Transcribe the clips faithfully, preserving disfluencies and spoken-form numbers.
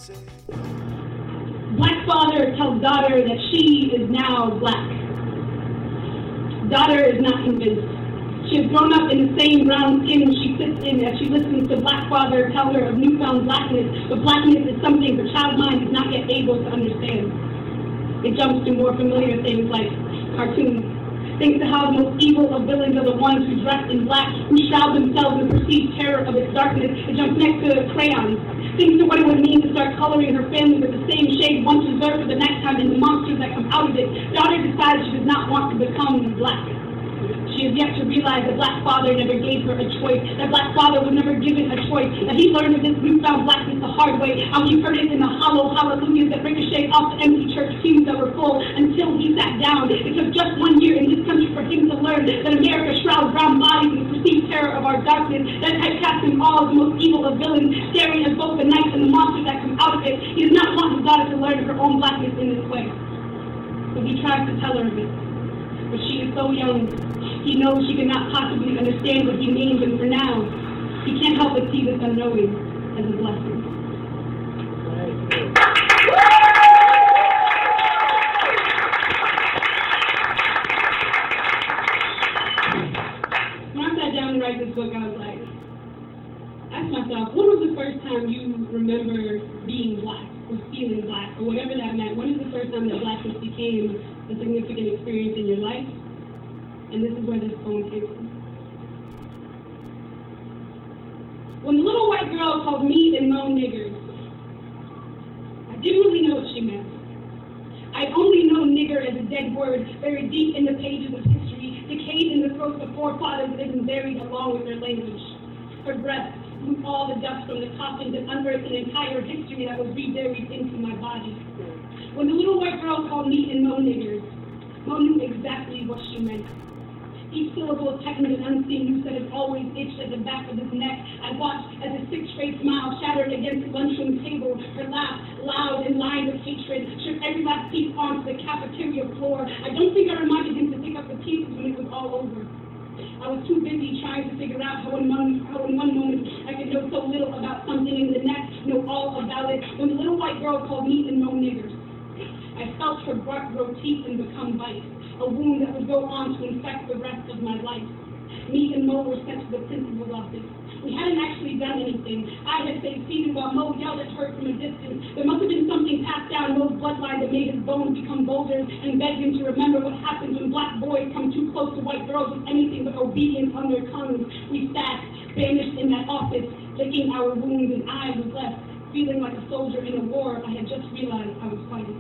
Black father tells daughter that she is now black. Daughter is not convinced. She has grown up in the same brown skin she sits in as she listens to black father tell her of newfound blackness, but blackness is something her child mind is not yet able to understand. It jumps to more familiar things like cartoons. Thinks to how the most evil of villains are the ones who dress in black, who shroud themselves in perceived terror of its darkness. It jumps next to crayons. Thinks to what it would mean to start coloring her family with the same shade once reserved for the nighttime and the monsters that come out of it. Daughter decides she does not want to become black. She has yet to realize that black father never gave her a choice, that black father was never given a choice, that he learned of this newfound blackness the hard way, how he heard it in the hollow hallelujahs that ricocheted off the empty church pews that were full until he sat down. It took just one year in this country for him to learn that America shrouds brown bodies in the perceived terror of our darkness, that typecasting all the most evil of villains, staring at both the night and the monsters that come out of it. He does not want his daughter to learn her own blackness in this way. So he tries to tell her of it. But she is so young, he knows she cannot possibly understand what he means, and for now, he can't help but see this unknowing as a blessing. When I sat down to write this book, I was like, ask myself, when was the first time you remember being black, or feeling black, or whatever that meant? When is the first time that blackness became a significant experience in your life? And this is where this poem came from. When the little white girl called me and Mo niggers, I didn't really know what she meant. I only know nigger as a dead word buried deep in the pages of history, decayed in the throats of forefathers that have been buried along with their language. Her breath blew all the dust from the coffins and unearthed an entire history that was reburied into my body. When the little white girl called me and Mo niggers, Mo knew exactly what she meant. Each syllable of technical and unseen use that had always itched at the back of his neck. I watched as a six-straight smile shattered against the lunchroom table. Her laugh, loud and lined with hatred, shook every last piece onto the cafeteria floor. I don't think I reminded him to pick up the pieces when it was all over. I was too busy trying to figure out how in one, how in one moment I could know so little about something and the next know all about it. When the little white girl called me and Mo niggers, I felt her bark grow teeth and become bites, a wound that would go on to infect the rest of my life. Me and Mo were sent to the principal's office. We hadn't actually done anything. I had stayed seated while Mo yelled at her from a distance. There must have been something passed down Mo's bloodline that made his bones become boulders and begged him to remember what happens when black boys come too close to white girls with anything but obedience on their tongues. We sat, banished in that office, licking our wounds, and I was left feeling like a soldier in a war I had just realized I was fighting.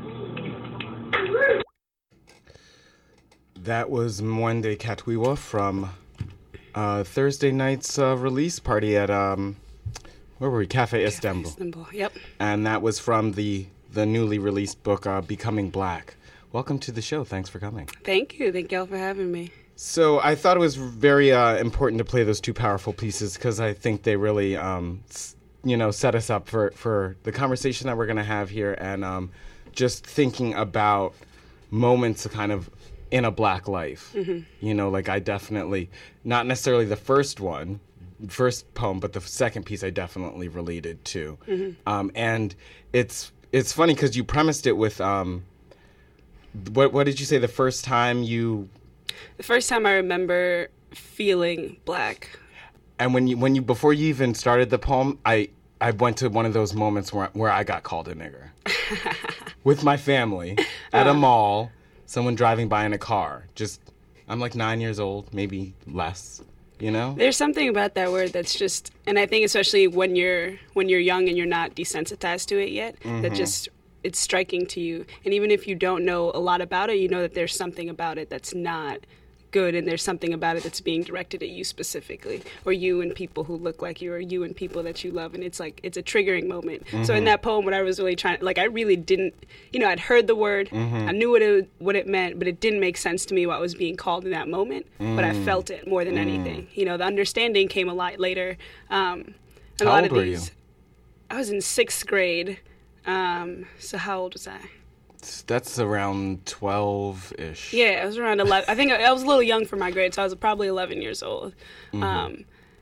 That was Mwende Katwiwa from uh, Thursday night's uh, release party at, um, where were we? Cafe Istanbul. Istanbul, yep. And that was from the, the newly released book, uh, Becoming Black. Welcome to the show. Thanks for coming. Thank you. Thank y'all for having me. So I thought it was very uh, important to play those two powerful pieces because I think they really, um, s- you know, set us up for, for the conversation that we're going to have here and um, just thinking about moments of kind of in a black life. Mm-hmm. You know, like I definitely, not necessarily the first one, first poem, but the second piece I definitely related to. Mm-hmm. Um, and it's it's funny because you premised it with, um, what what did you say the first time you... The first time I remember feeling black. And when you, when you before you even started the poem, I, I went to one of those moments where, where I got called a nigger. With my family, at a mall, someone driving by in a car. Just, I'm like nine years old, maybe less, you know? There's something about that word that's just, and I think especially when you're when you're young and you're not desensitized to it yet, mm-hmm. that just, it's striking to you. And even if you don't know a lot about it, you know that there's something about it that's not good, and there's something about it that's being directed at you specifically, or you and people who look like you, or you and people that you love, and it's like, it's a triggering moment. Mm-hmm. So in that poem, what I was really trying, like I really didn't, you know, I'd heard the word, mm-hmm. I knew what it what it meant, but it didn't make sense to me what was being called in that moment, mm. but I felt it more than mm. anything. You know, the understanding came a lot later. Um, and how a lot old of were these, you? I was in sixth grade, um, so how old was I? That's around twelve-ish. Yeah, I was around eleven. I think I, I was a little young for my grade, so I was probably eleven years old. Mm-hmm. Um,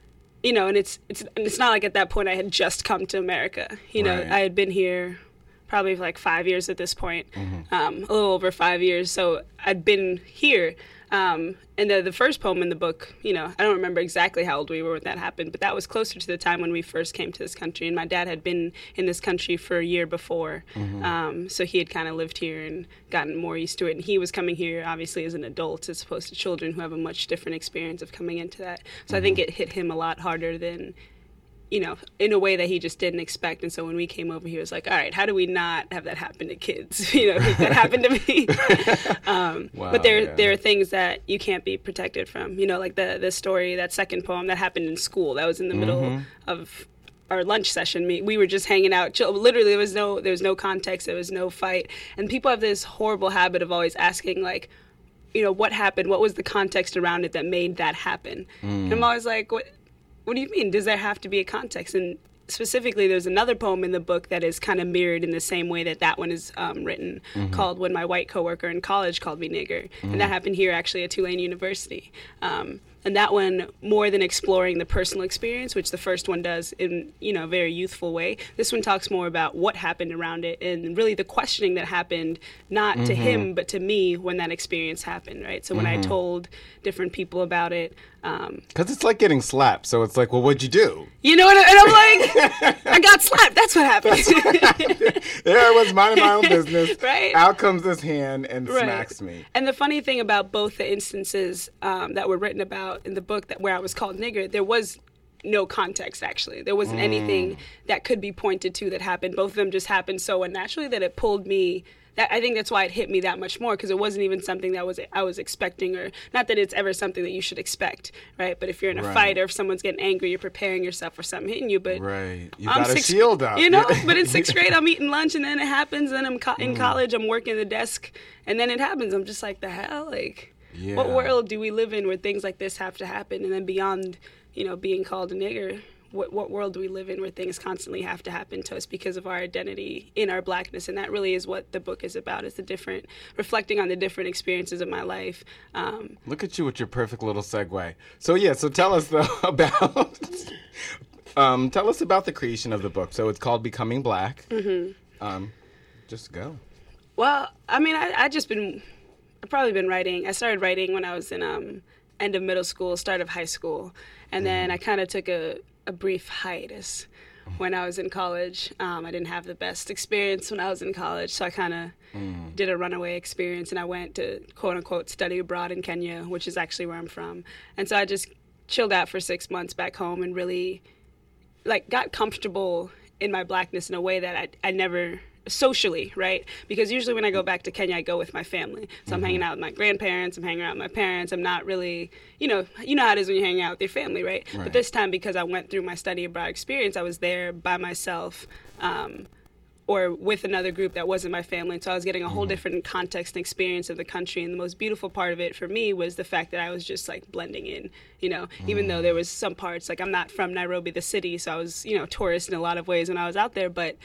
you know, and it's it's it's not like at that point I had just come to America. You know, Right. I had been here probably for like five years at this point, Mm-hmm. um, a little over five years. So I'd been here. Um, and the, the first poem in the book, you know, I don't remember exactly how old we were when that happened, but that was closer to the time when we first came to this country. And my dad had been in this country for a year before. Mm-hmm. Um, so he had kind of lived here and gotten more used to it. And he was coming here, obviously, as an adult, as opposed to children who have a much different experience of coming into that. So Mm-hmm. I think it hit him a lot harder than, you know, in a way that he just didn't expect. And so when we came over, he was like, all right, how do we not have that happen to kids? You know, that happened to me. um, Wow, but there, yeah. there are things that you can't be protected from. You know, like the, the story, that second poem that happened in school. That was in the middle Mm-hmm. of our lunch session. Me, we were just hanging out. Chill, literally, there was no, there was no context. There was no fight. And people have this horrible habit of always asking, like, you know, what happened? What was the context around it that made that happen? Mm. And I'm always like, what? What do you mean? Does there have to be a context? And specifically, there's another poem in the book that is kind of mirrored in the same way that that one is um, written, Mm-hmm. called "When My White Coworker in College Called Me Nigger," and that happened here actually at Tulane University. Um, and that one, more than exploring the personal experience, which the first one does in, you know, a very youthful way, this one talks more about what happened around it and really the questioning that happened, not to him, but to me when that experience happened, right? So when I told different people about it, um, Because it's like getting slapped. So it's like, well, what'd you do? you know, and, and I'm like, I got slapped. That's what happened. There I was minding my own business. Right. Out comes this hand and Right. smacks me. And the funny thing about both the instances um, that were written about in the book that where I was called nigger, there was no context, actually. There wasn't anything that could be pointed to that happened. Both of them just happened so unnaturally that it pulled me. That, I think that's why it hit me that much more, because it wasn't even something that was I was expecting, or not that it's ever something that you should expect, right? But if you're in a Right. fight or if someone's getting angry, you're preparing yourself for something hitting you. But Right. You I'm got a sixth- shield up. You know, but in sixth grade, I'm eating lunch, and then it happens. And I'm co- in Mm. college, I'm working the desk, and then it happens. I'm just like, the hell? Like, what Yeah. world do we live in where things like this have to happen? And then beyond, you know, being called a nigger, what, what world do we live in where things constantly have to happen to us because of our identity in our blackness? And that really is what the book is about, is the different, reflecting on the different experiences of my life. Um, Look at you with your perfect little segue. So yeah, so tell us though about um, tell us about the creation of the book. So it's called Becoming Black. Mm-hmm. Um, just go. Well, I mean, I, I just been, I've probably been writing. I started writing when I was in um, end of middle school, start of high school. And then I kind of took a, a brief hiatus when I was in college. Um, I didn't have the best experience when I was in college, so I kind of did a runaway experience, and I went to, quote unquote, study abroad in Kenya, which is actually where I'm from. And so I just chilled out for six months back home and really, like, got comfortable in my blackness in a way that I, I never, socially, right? Because usually when I go back to Kenya, I go with my family. So I'm hanging out with my grandparents, I'm hanging out with my parents. I'm not really, you know, you know how it is when you hang out with your family, right? Right. But this time, because I went through my study abroad experience, I was there by myself, um, or with another group that wasn't my family. And so I was getting a whole different context and experience of the country. And the most beautiful part of it for me was the fact that I was just like blending in, you know, even though there was some parts, like I'm not from Nairobi, the city, so I was, you know, tourist in a lot of ways when I was out there, but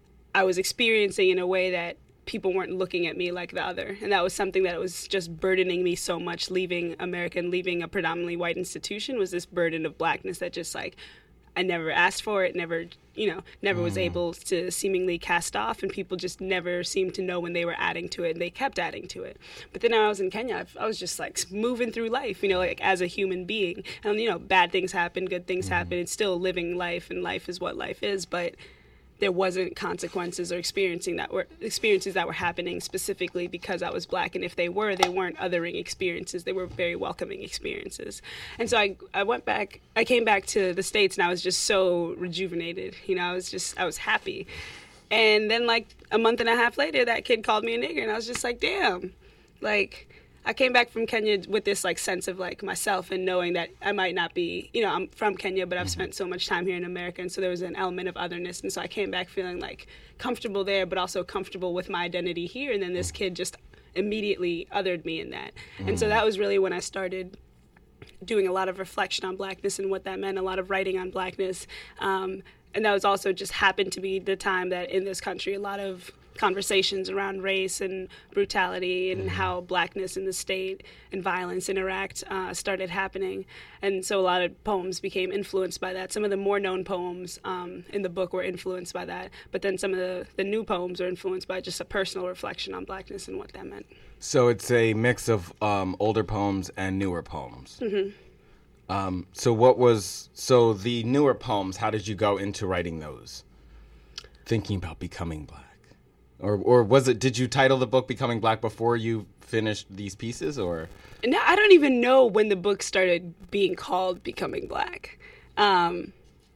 I was experiencing in a way that people weren't looking at me like the other. And that was something that was just burdening me so much, leaving America and leaving a predominantly white institution, was this burden of blackness that just like, I never asked for it, never, you know, never was able to seemingly cast off, and people just never seemed to know when they were adding to it, and they kept adding to it. But then when I was in Kenya, I, I was just like moving through life, you know, like as a human being. And, you know, bad things happen, good things happen. It's still living life, and life is what life is, but there wasn't consequences or experiencing that were experiences that were happening specifically because I was black. And if they were, they weren't othering experiences. They were very welcoming experiences. And so I, I went back, I came back to the States, and I was just so rejuvenated. You know, I was just, I was happy. And then like a month and a half later, that kid called me a nigger, and I was just like, damn, like, I came back from Kenya with this like sense of like myself, and knowing that I might not be, you know, I'm from Kenya, but I've spent so much time here in America, and so there was an element of otherness, and so I came back feeling like comfortable there, but also comfortable with my identity here. And then this kid just immediately othered me in that, and so that was really when I started doing a lot of reflection on blackness and what that meant, a lot of writing on blackness, um, and that was also just happened to be the time that in this country a lot of conversations around race and brutality and Mm-hmm. how blackness in the state and violence interact uh, started happening. And so a lot of poems became influenced by that. Some of the more known poems um, in the book were influenced by that, but then some of the, the new poems are influenced by just a personal reflection on blackness and what that meant. So it's a mix of um, older poems and newer poems. Mm-hmm. Um, so what was so the newer poems? How did you go into writing those? Thinking about becoming black, or or was it? Did you title the book "Becoming Black" before you finished these pieces, or? No, I don't even know when the book started being called Becoming Black. Um,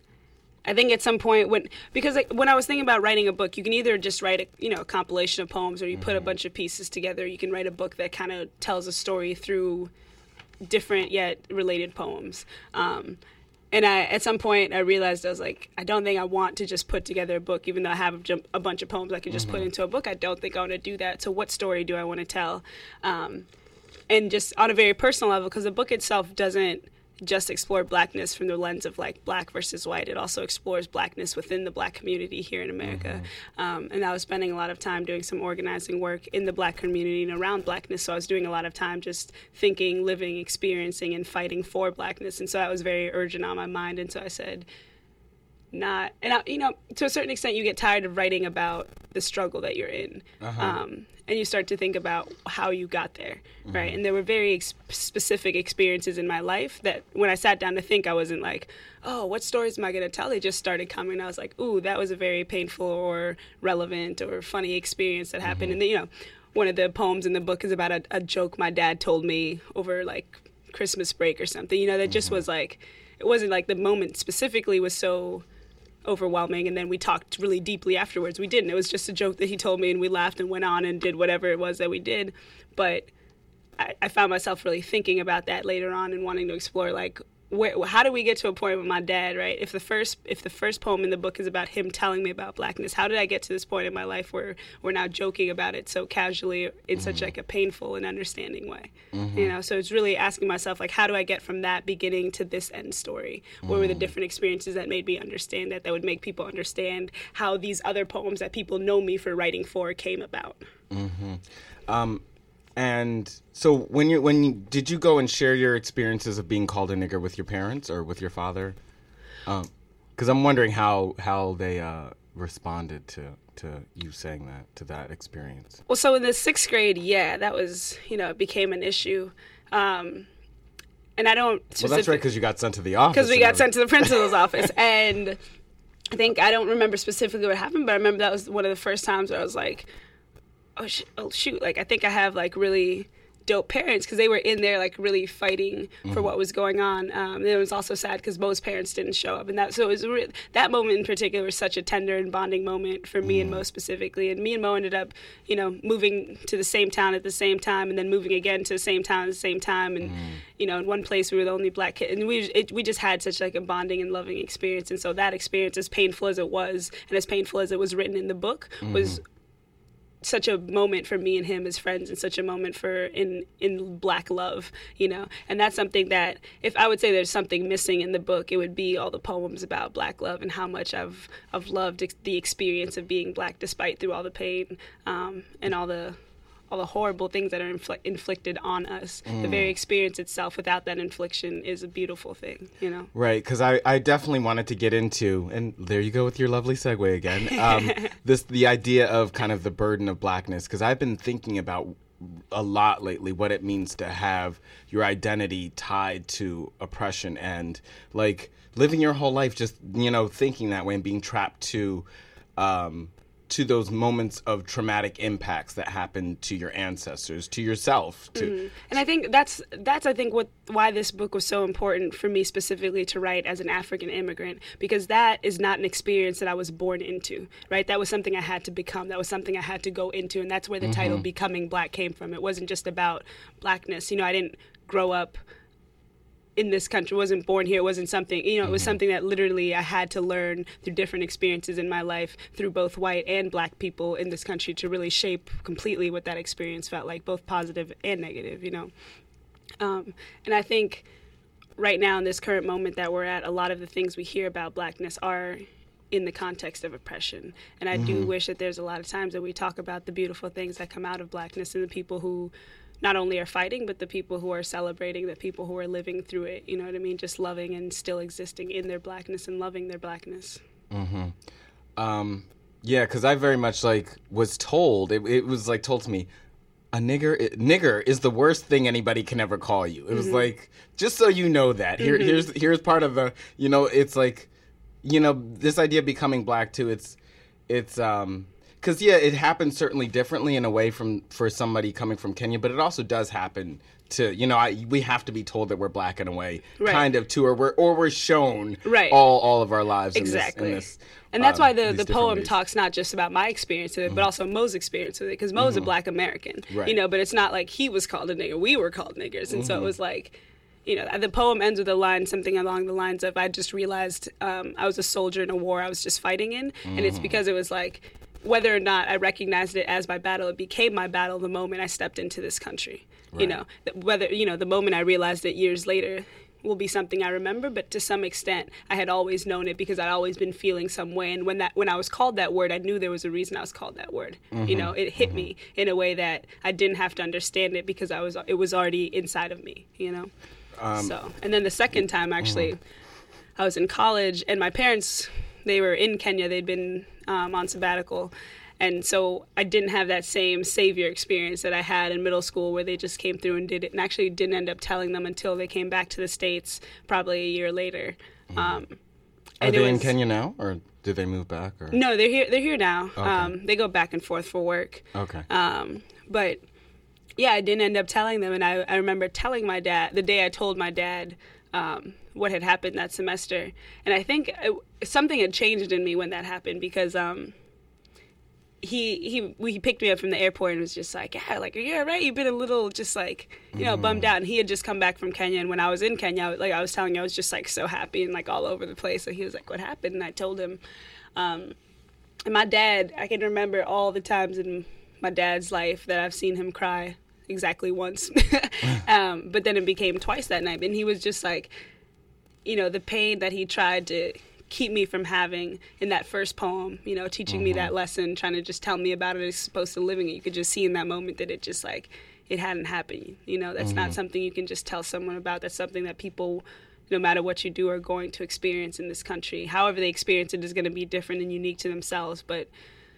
I think at some point when, because like, when I was thinking about writing a book, you can either just write a, you know, a compilation of poems, or you put a bunch of pieces together. You can write a book that kind of tells a story through different yet related poems. Um, and I, at some point, I realized I was like, I don't think I want to just put together a book, even though I have a, jump, a bunch of poems I could just put into a book. I don't think I want to do that. So what story do I want to tell? Um, and just on a very personal level, because the book itself doesn't just explore blackness from the lens of like black versus white. It also explores blackness within the black community here in America. Mm-hmm. Um, and I was spending a lot of time doing some organizing work in the black community and around blackness. So I was doing a lot of time just thinking, living, experiencing, and fighting for blackness. And so that was very urgent on my mind. And so I said, not, and I, you know, to a certain extent, you get tired of writing about the struggle that you're in. Uh-huh. Um, and you start to think about how you got there, mm-hmm. right? And there were very ex- specific experiences in my life that when I sat down to think, I wasn't like, oh, what stories am I going to tell? They just started coming. I was like, ooh, that was a very painful or relevant or funny experience that happened. Mm-hmm. And, then, you know, one of the poems in the book is about a, a joke my dad told me over, like, Christmas break or something, you know, that mm-hmm. just was like, it wasn't like the moment specifically was so overwhelming, and then we talked really deeply afterwards. We didn't. It was just a joke that he told me, and we laughed and went on and did whatever it was that we did. But I, I found myself really thinking about that later on and wanting to explore, like, where, how do we get to a point with my dad, right? If the first if the first poem in the book is about him telling me about blackness, how did I get to this point in my life where we're now joking about it so casually in mm-hmm. such like a painful and understanding way? Mm-hmm. You know, so it's really asking myself, like, how do I get from that beginning to this end story? Mm-hmm. What were the different experiences that made me understand that, that would make people understand how these other poems that people know me for writing for came about? Mm-hmm. Um, And so when you when you, did you go and share your experiences of being called a nigger with your parents or with your father? Because um, I'm wondering how how they uh, responded to, to you saying that, to that experience. Well, so in the sixth grade, yeah, that was, you know, it became an issue. Um, and I don't... Well, that's right, because you got sent to the office. Because we got was... sent to the principal's office. And I think, I don't remember specifically what happened, but I remember that was one of the first times where I was like, oh, sh- oh shoot, like, I think I have, like, really dope parents, because they were in there, like, really fighting for mm-hmm. what was going on. Um, and it was also sad because most parents didn't show up. And that, so it was re- that moment in particular was such a tender and bonding moment for me mm-hmm. and Mo specifically. And me and Mo ended up, you know, moving to the same town at the same time, and then moving again to the same town at the same time. And, mm-hmm. you know, in one place we were the only black kid. And we it, we just had such, like, a bonding and loving experience. And so that experience, as painful as it was, and as painful as it was written in the book, mm-hmm. was such a moment for me and him as friends, and such a moment for in in black love, you know. And that's something that, if I would say there's something missing in the book, it would be all the poems about black love and how much I've I've loved ex- the experience of being black, despite through all the pain um, and all the all the horrible things that are infl- inflicted on us. Mm. The very experience itself, without that infliction, is a beautiful thing, you know? Right, because I, I definitely wanted to get into, and there you go with your lovely segue again, um, this the idea of kind of the burden of blackness, because I've been thinking about a lot lately what it means to have your identity tied to oppression, and, like, living your whole life just, you know, thinking that way and being trapped to... Um, to those moments of traumatic impacts that happened to your ancestors, to yourself. To mm-hmm. And I think that's, that's I think, what why this book was so important for me specifically to write as an African immigrant, because that is not an experience that I was born into, right? That was something I had to become. That was something I had to go into, and that's where the mm-hmm. title Becoming Black came from. It wasn't just about blackness. You know, I didn't grow up in this country, wasn't born here. It wasn't something, you know, it was mm-hmm. something that literally I had to learn through different experiences in my life, through both white and black people in this country, to really shape completely what that experience felt like, both positive and negative, you know. Um, and I think right now in this current moment that we're at, a lot of the things we hear about blackness are in the context of oppression. And I do wish that there's a lot of times that we talk about the beautiful things that come out of Blackness and the people who not only are fighting, but the people who are celebrating, the people who are living through it. You know what I mean? Just loving and still existing in their Blackness and loving their Blackness. Mm-hmm. Um, yeah, because I very much like was told, it, it was like told to me, a nigger, nigger is the worst thing anybody can ever call you. It was mm-hmm. like, just so you know that. Here, mm-hmm. here's here's part of the, you know, it's like, you know, this idea of becoming black too. It's, it's, um, because yeah, it happens certainly differently in a way from for somebody coming from Kenya, but it also does happen to, you know, I, we have to be told that we're black in a way, right. kind of too, or we're or we're shown right. all all of our lives. Exactly. In this, in this, and that's uh, why the, the poem ways. talks not just about my experience with it, mm-hmm. but also Mo's experience with it, because Mo's mm-hmm. a black American, right. you know, but it's not like he was called a nigger, we were called niggers, and mm-hmm. so it was like, you know, the poem ends with a line, something along the lines of, I just realized um, I was a soldier in a war I was just fighting in, mm-hmm. and it's because it was like, whether or not I recognized it as my battle, it became my battle the moment I stepped into this country. Right. You know, whether, you know, the moment I realized it years later will be something I remember, but to some extent I had always known it because I'd always been feeling some way. And when that, when I was called that word, I knew there was a reason I was called that word. Mm-hmm. You know, it hit mm-hmm. me in a way that I didn't have to understand it because I was, it was already inside of me, you know? Um, so, and then the second time actually, mm-hmm. I was in college and my parents, they were in Kenya. They'd been um, on sabbatical. And so I didn't have that same savior experience that I had in middle school where they just came through and did it and actually didn't end up telling them until they came back to the States probably a year later. Mm-hmm. Um, Are they was, in Kenya now or did they move back? Or? No, they're here, they're here now. Okay. Um, they go back and forth for work. Okay. Um, but yeah, I didn't end up telling them. And I, I remember telling my dad, the day I told my dad um, what had happened that semester. And I think it, something had changed in me when that happened because um, he he he picked me up from the airport and was just like, yeah, like, are you all right? You've been a little just like, you know, mm. bummed out. And he had just come back from Kenya. And when I was in Kenya, like I was telling you, I was just like so happy and like all over the place. So he was like, what happened? And I told him. Um, and my dad, I can remember all the times in my dad's life that I've seen him cry exactly once. um, but then it became twice that night. And he was just like, you know, the pain that he tried to keep me from having in that first poem, you know, teaching mm-hmm. me that lesson, trying to just tell me about it as opposed to living it. You could just see in that moment that it just like, it hadn't happened. You know, that's mm-hmm. not something you can just tell someone about. That's something that people, no matter what you do, are going to experience in this country. However they experience it is going to be different and unique to themselves, but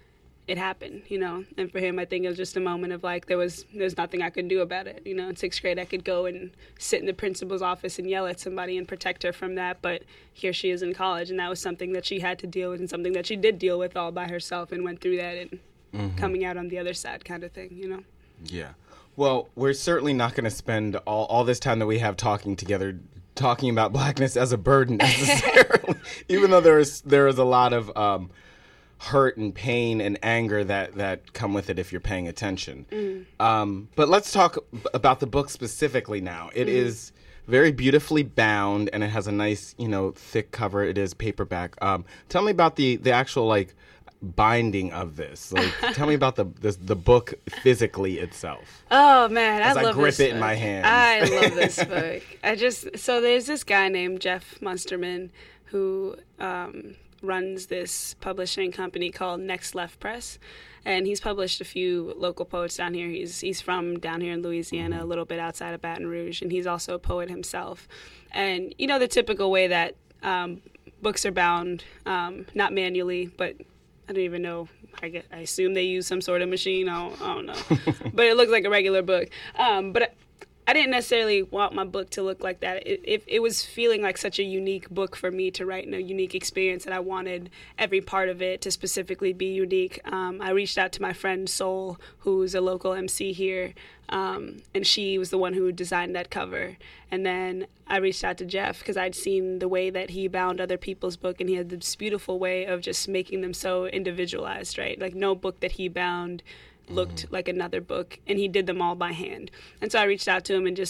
it happened, you know. And for him, I think it was just a moment of like, there was there's nothing I could do about it. You know, in sixth grade, I could go and sit in the principal's office and yell at somebody and protect her from that. But here she is in college, and that was something that she had to deal with and something that she did deal with all by herself and went through that and mm-hmm. coming out on the other side kind of thing, you know. Yeah. Well, we're certainly not going to spend all, all this time that we have talking together talking about blackness as a burden necessarily, even though there is there is a lot of um, hurt and pain and anger that, that come with it if you're paying attention. Mm. Um, but let's talk about the book specifically now. It mm. is very beautifully bound, and it has a nice, you know, thick cover. It is paperback. Um, tell me about the, the actual, like, binding of this. Like, tell me about the, the the book physically itself. Oh man, As I, I love grip this it book. in my hands. I love this book. I just so there's this guy named Jeff Munsterman who um, runs this publishing company called Next Left Press, and he's published a few local poets down here. He's he's from down here in Louisiana, mm-hmm. a little bit outside of Baton Rouge, and he's also a poet himself. And you know the typical way that um, books are bound, um, not manually, but I don't even know. I, get, I assume they use some sort of machine. I don't, I don't know. But it looks like a regular book. Um, but I, I didn't necessarily want my book to look like that. It, it, it was feeling like such a unique book for me to write in a unique experience that I wanted every part of it to specifically be unique. Um, I reached out to my friend Soul, who's a local M C here, um, and she was the one who designed that cover. And then I reached out to Jeff because I'd seen the way that he bound other people's book, and he had this beautiful way of just making them so individualized, right? Like no book that he bound looked mm-hmm. like another book, and he did them all by hand. And so I reached out to him and just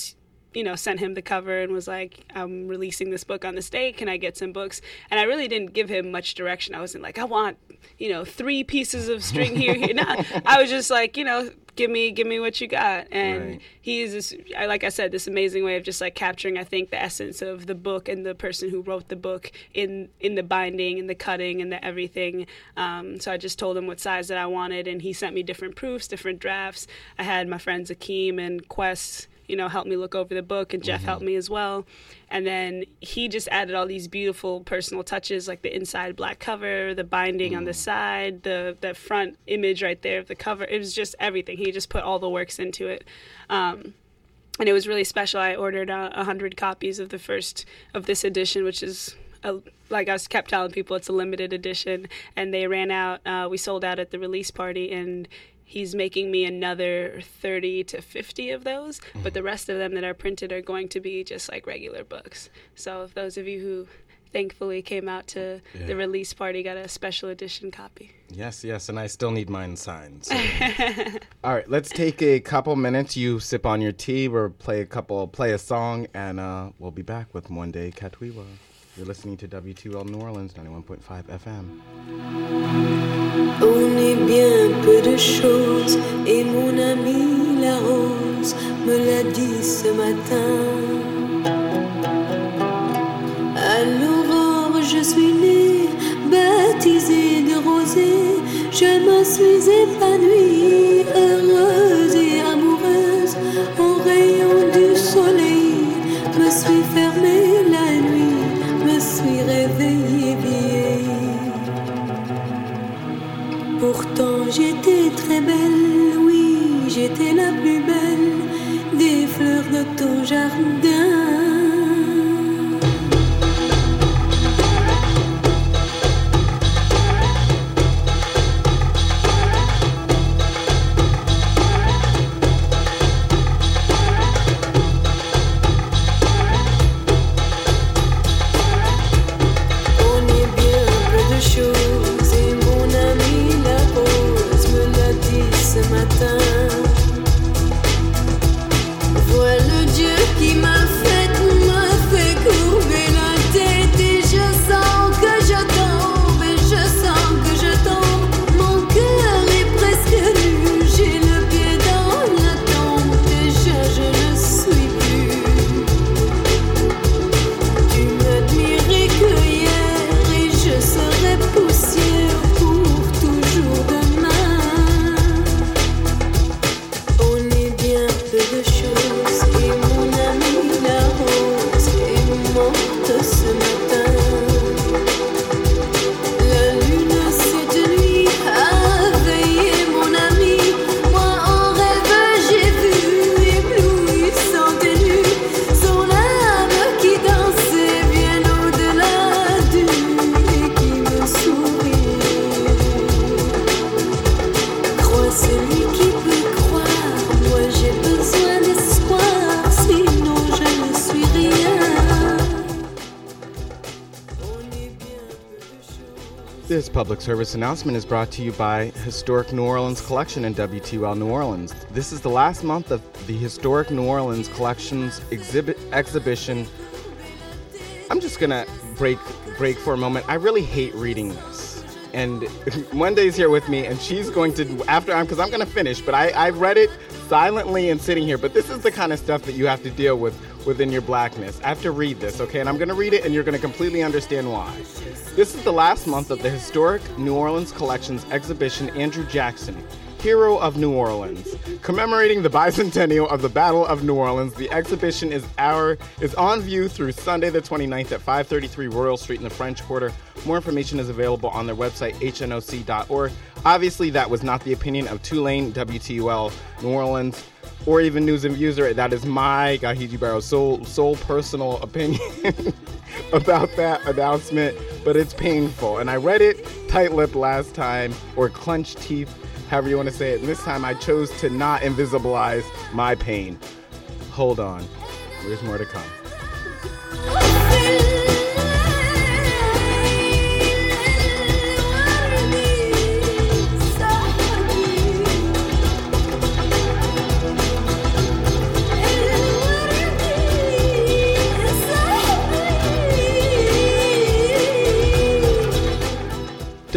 you know, sent him the cover and was like, I'm releasing this book on this day. Can I get some books? And I really didn't give him much direction. I wasn't like, I want, you know, three pieces of string here. here. No, I was just like, you know, give me, give me what you got. And Right. he is this, I, like I said, this amazing way of just like capturing, I think, the essence of the book and the person who wrote the book in, in the binding and the cutting and the everything. Um, so I just told him what size that I wanted, and he sent me different proofs, different drafts. I had my friends Akeem and Quest, you know, helped me look over the book, and Jeff mm-hmm. helped me as well. And then he just added all these beautiful personal touches, like the inside black cover, the binding mm. on the side, the, the front image right there of the cover. It was just everything. He just put all the works into it. Um, and it was really special. I ordered a uh, hundred copies of the first of this edition, which is, a, like I was kept telling people, it's a limited edition. And they ran out. Uh, we sold out at the release party, and he's making me another thirty to fifty of those, mm-hmm. but the rest of them that are printed are going to be just like regular books. So if those of you who thankfully came out to yeah. the release party got a special edition copy. Yes, yes, and I still need mine signed. So. All right, let's take a couple minutes. You sip on your tea, or play a couple, play a song, and uh, we'll be back with Mwende Katuiwa. You're listening to W two L New Orleans, ninety-one point five F M. On est bien peu de choses, et mon ami la rose me l'a dit ce matin. À l'aurore je suis née, baptisée de rosée, je me suis épanouie, heureuse et amoureuse, au rayon du soleil, me suis fermée la nuit, me suis réveillée vieille. Pourtant j'étais très belle, oui, j'étais la plus belle des fleurs de ton jardin. This public service announcement is brought to you by Historic New Orleans Collection and W two L New Orleans. This is the last month of the Historic New Orleans Collections exhibit exhibition. I'm just gonna break break for a moment. I really hate reading this, and Mwende's here with me, and she's going to after I'm because I'm gonna finish. But I I read it silently and sitting here. But this is the kind of stuff that you have to deal with within your blackness. I have to read this, okay? And I'm gonna read it, and you're gonna completely understand why. This is the last month of the Historic New Orleans Collections exhibition Andrew Jackson, Hero of New Orleans. Commemorating the bicentennial of the Battle of New Orleans, the exhibition is our is on view through Sunday the twenty-ninth at five thirty-three Royal Street in the French Quarter. More information is available on their website, H N O C dot org. Obviously, that was not the opinion of Tulane, W T U L New Orleans, or even News and Views. That is my, Gahiji Barrow's sole, sole personal opinion about that announcement, but it's painful. And I read it tight-lipped last time, or clenched teeth, however you want to say it. And this time I chose to not invisibilize my pain. Hold on. There's more to come.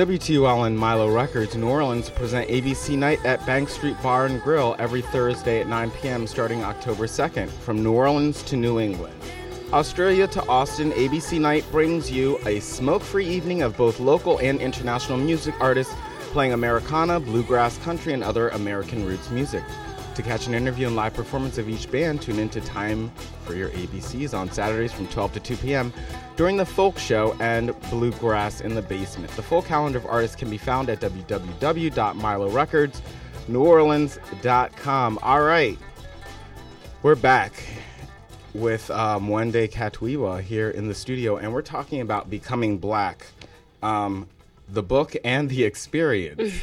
W T U L and Milo Records New Orleans present A B C Night at Bank Street Bar and Grill every Thursday at nine p.m. starting October second, from New Orleans to New England. Australia to Austin, A B C Night brings you a smoke-free evening of both local and international music artists playing Americana, bluegrass, country, and other American roots music. To catch an interview and live performance of each band, tune into Time for Your A B Cs on Saturdays from twelve to two p.m. during the Folk Show and Bluegrass in the Basement. The full calendar of artists can be found at w w w dot milo records new orleans dot com. All right, we're back with um, Mwende Katwiwa here in the studio, and we're talking about becoming Black, um, the book and the experience.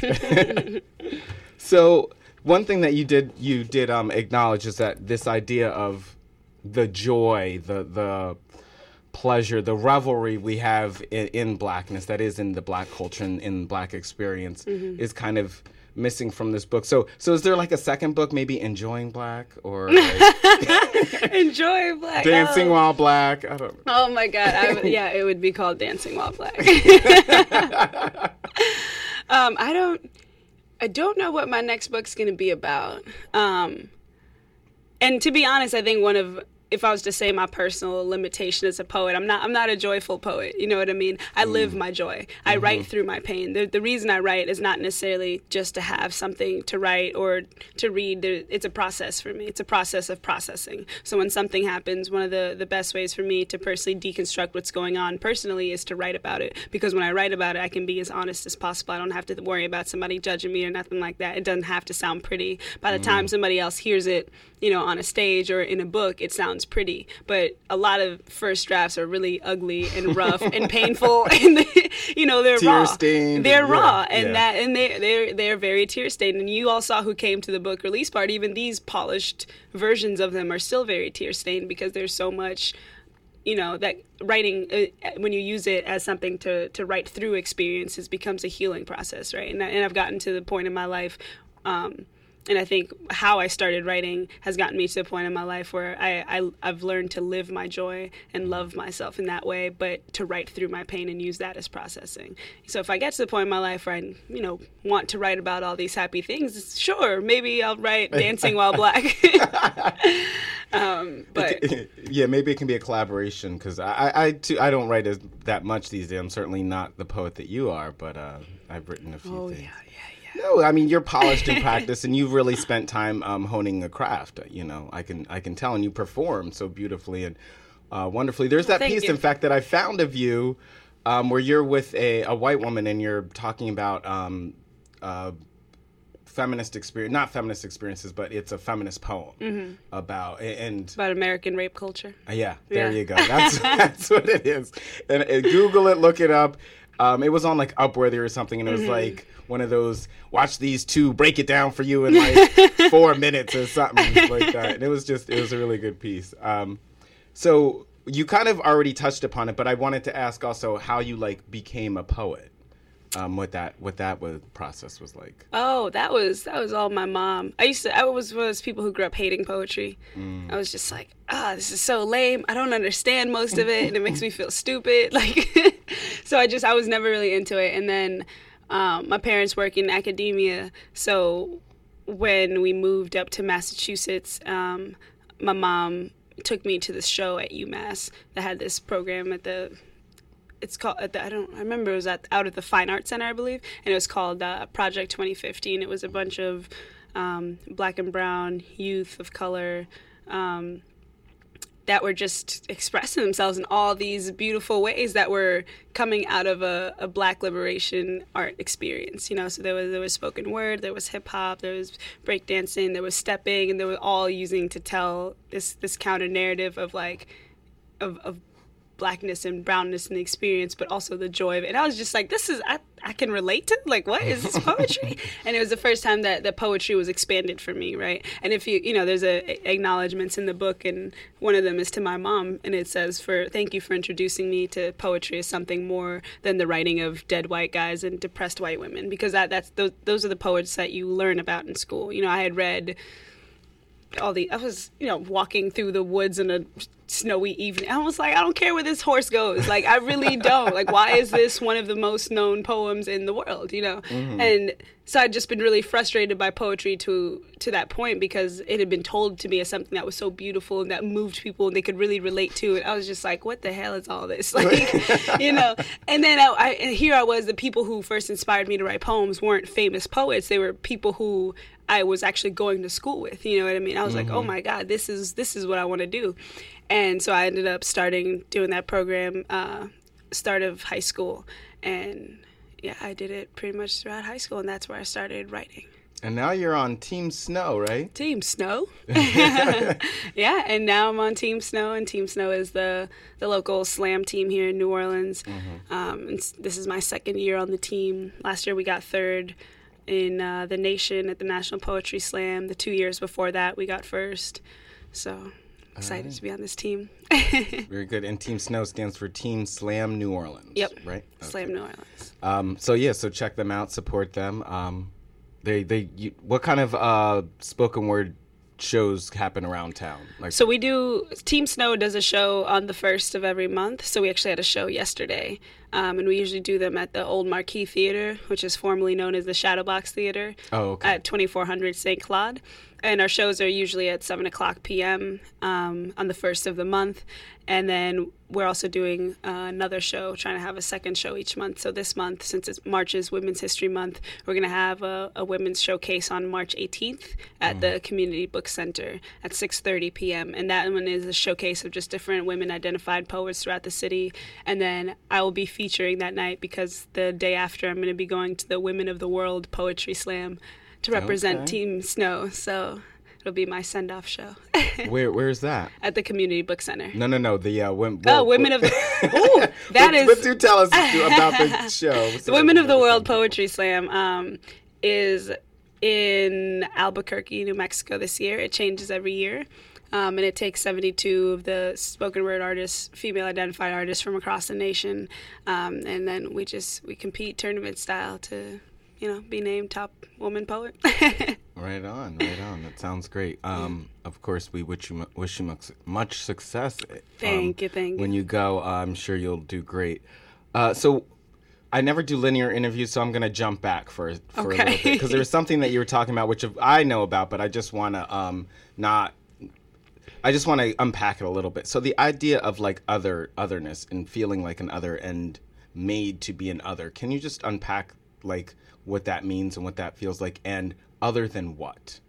So one thing that you did you did um, acknowledge is that this idea of the joy, the the pleasure, the revelry we have in, in Blackness, that is in the Black culture and in Black experience, mm-hmm. is kind of missing from this book. So so is there like a second book, maybe Enjoying Black, or like Enjoying Black, Dancing oh. While Black? I don't know. Oh my God! I w- yeah, it would be called Dancing While Black. um, I don't. I don't know what my next book's going to be about. Um, and to be honest, I think one of, if I was to say my personal limitation as a poet, I'm not I'm not a joyful poet. You know what I mean? I mm. live my joy. I mm-hmm. write through my pain. The, the reason I write is not necessarily just to have something to write or to read. It's a process for me. It's a process of processing. So when something happens, one of the, the best ways for me to personally deconstruct what's going on personally is to write about it. Because when I write about it, I can be as honest as possible. I don't have to worry about somebody judging me or nothing like that. It doesn't have to sound pretty. By the mm. time somebody else hears it, you know, on a stage or in a book, it sounds pretty. But a lot of first drafts are really ugly and rough and painful, and you know they're tear raw. Stained. They're yeah, raw, and yeah. that and they they're they're very tear stained. And you all saw who came to the book release party. Even these polished versions of them are still very tear stained because there's so much. You know, that writing, uh, when you use it as something to, to write through experiences, becomes a healing process, right? And, I, and I've gotten to the point in my life, um, and I think how I started writing has gotten me to the point in my life where I, I, I've learned to live my joy and love myself in that way, but to write through my pain and use that as processing. So if I get to the point in my life where I, you know, want to write about all these happy things, sure, maybe I'll write Dancing While Black. Um, but yeah, maybe it can be a collaboration because I I, I, too, I don't write as, that much these days. I'm certainly not the poet that you are, but uh, I've written a few oh, things. Yeah, yeah, yeah. No, I mean you're polished in practice, and you've really spent time um, honing a craft. You know, I can I can tell, and you perform so beautifully and uh, wonderfully. There's that Thank piece, you. in fact, that I found of you um, where you're with a, a white woman and you're talking about. Um, uh, feminist experience, not feminist experiences, but it's a feminist poem mm-hmm. about and about American rape culture. Uh, yeah, there yeah. you go. That's that's what it is. And, and Google it, look it up. Um, it was on like Upworthy or something, and it was mm-hmm. like one of those watch these two break it down for you in like four minutes or something like that. And it was just it was a really good piece. Um, so you kind of already touched upon it, but I wanted to ask also how you like became a poet. Um, what that what that was, process was like. Oh, that was that was all my mom. I used to I was one of those people who grew up hating poetry. Mm. I was just like, ah, oh, this is so lame. I don't understand most of it, and it makes me feel stupid. Like, so I just I was never really into it. And then um, my parents work in academia, so when we moved up to Massachusetts, um, my mom took me to this show at UMass that had this program at the. It's called, I don't I remember it was at, out at the Fine Arts Center, I believe, and it was called uh, Project twenty fifteen. It was a bunch of um, black and brown youth of color um, that were just expressing themselves in all these beautiful ways that were coming out of a, a black liberation art experience. You know, so there was there was spoken word, there was hip hop, there was breakdancing, there was stepping, and they were all using to tell this this counter narrative of like of of blackness and brownness in the experience, but also the joy of it. And I was just like, this is, I, I can relate to, like, what is this poetry? And it was the first time that the poetry was expanded for me, right? And if you, you know, there's a acknowledgments in the book, and one of them is to my mom, and it says, "For thank you for introducing me to poetry as something more than the writing of dead white guys and depressed white women," because that that's those those are the poets that you learn about in school. You know, I had read all the I was you know walking through the woods in a snowy evening. I was like, I don't care where this horse goes. Like, I really don't. Like, why is this one of the most known poems in the world, you know? Mm-hmm. And so I'd just been really frustrated by poetry to to that point because it had been told to me as something that was so beautiful and that moved people and they could really relate to it. I was just like, what the hell is all this? Like, you know? And then I, I, and here I was, the people who first inspired me to write poems weren't famous poets. They were people who I was actually going to school with, you know what I mean? I was mm-hmm. like, oh my God, this is this is what I want to do. And so I ended up starting doing that program, uh, start of high school. And yeah, I did it pretty much throughout high school, and that's where I started writing. And now you're on Team Snow, right? Team Snow. Yeah, and now I'm on Team Snow, and Team Snow is the, the local slam team here in New Orleans. Mm-hmm. Um, and this is my second year on the team. Last year we got third in uh, the nation at the National Poetry Slam. The two years before that, we got first. So excited right. to be on this team. Very good. And Team Snow stands for Team Slam New Orleans. Yep. Right? Okay. Slam New Orleans. Um, so yeah, so check them out, support them. Um, they they you, what kind of uh, spoken word shows happen around town? Like, so we do, Team Snow does a show on the first of every month. So we actually had a show yesterday. Um, and we usually do them at the Old Marquis Theater, which is formerly known as the Shadowbox Theater. Oh, okay. At twenty-four hundred Saint Claude. And our shows are usually at seven o'clock p.m. Um, on the first of the month. And then we're also doing uh, another show, trying to have a second show each month. So this month, since it's March is Women's History Month, we're going to have a, a women's showcase on March eighteenth at mm. the Community Book Center at six thirty p.m. And that one is a showcase of just different women-identified poets throughout the city. And then I will be featuring that night because the day after I'm going to be going to the Women of the World Poetry Slam to represent okay. Team Snow. So it'll be my send-off show. Where Where is that? At the Community Book Center. No, no, no. The uh, women. Oh, Women of the. Ooh, that what, is. What do tell us about the show? The Women of the World Poetry Slam um, is in Albuquerque, New Mexico this year. It changes every year. Um, and it takes seventy-two of the spoken word artists, female identified artists from across the nation. Um, and then we just, we compete tournament style to, you know, be named top woman poet. Right on, right on. That sounds great. Um, of course, we wish you wish you much, much success. Thank um, you, thank you. When you go, uh, I'm sure you'll do great. Uh, so, I never do linear interviews, so I'm going to jump back for, for okay. a little bit. Because there was something that you were talking about, which I know about, but I just want to um, not... I just want to unpack it a little bit. So the idea of, like, other otherness and feeling like an other and made to be an other, can you just unpack, like, what that means and what that feels like, and other than what?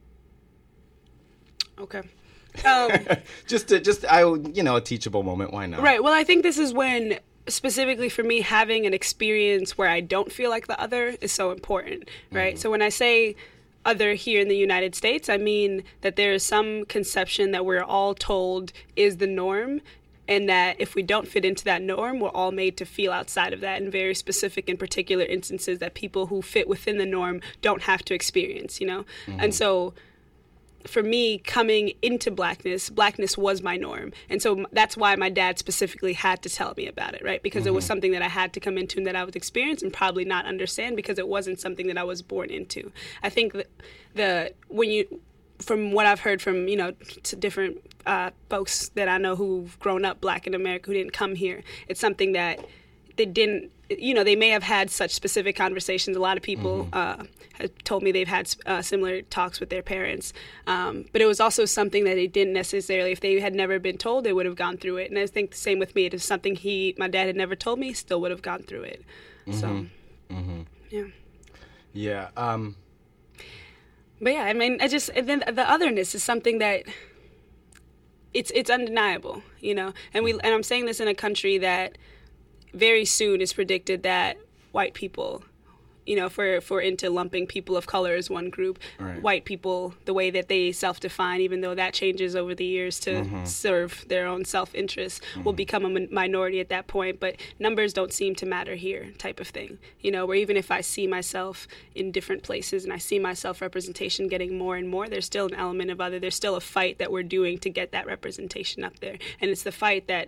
Okay. Um, just to, just I, you know, a teachable moment. Why not? Right. Well, I think this is when, specifically for me, having an experience where I don't feel like the other is so important, right? Mm-hmm. So when I say other here in the United States, I mean that there is some conception that we're all told is the norm, and that if we don't fit into that norm, we're all made to feel outside of that in very specific and particular instances that people who fit within the norm don't have to experience, you know? Mm-hmm. And so for me, coming into blackness, blackness was my norm. And so that's why my dad specifically had to tell me about it, right? Because mm-hmm. it was something that I had to come into and that I would experience and probably not understand because it wasn't something that I was born into. I think that the, when you, from what I've heard from, you know, to different uh, folks that I know who've grown up black in America who didn't come here, it's something that they didn't, you know, they may have had such specific conversations. A lot of people mm-hmm. uh, have told me they've had uh, similar talks with their parents. Um, but it was also something that they didn't necessarily, if they had never been told, they would have gone through it. And I think the same with me. It is something he, my dad had never told me, still would have gone through it. Mm-hmm. So, mm-hmm. yeah. Yeah. Um... But yeah, I mean, I just, and then the otherness is something that it's it's undeniable, you know. And we, and I'm saying this in a country that very soon is predicted that white people, you know, for for into lumping people of color as one group, right. White people, the way that they self-define, even though that changes over the years to mm-hmm. serve their own self-interest, mm-hmm. will become a min- minority at that point. But numbers don't seem to matter here, type of thing. You know, where even if I see myself in different places and I see my self-representation getting more and more, there's still an element of other. There's still a fight that we're doing to get that representation up there. And it's the fight that